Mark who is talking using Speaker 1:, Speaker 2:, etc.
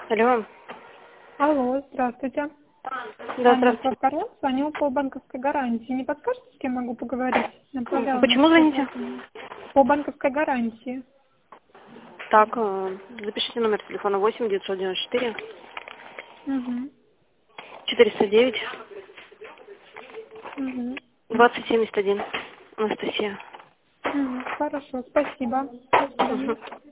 Speaker 1: Алло.
Speaker 2: Алло, здравствуйте.
Speaker 1: Да,
Speaker 2: Анна
Speaker 1: здравствуйте.
Speaker 2: Карлон, звоню по банковской гарантии. Не подскажете, с кем могу поговорить? Направляла на
Speaker 1: Почему звоните?
Speaker 2: счет. По банковской гарантии.
Speaker 1: Так, запишите номер телефона 8 994
Speaker 2: Угу.
Speaker 1: 409
Speaker 2: Угу.
Speaker 1: 2071. Анастасия.
Speaker 2: Угу. Хорошо, спасибо. До свидания.
Speaker 1: Мгм.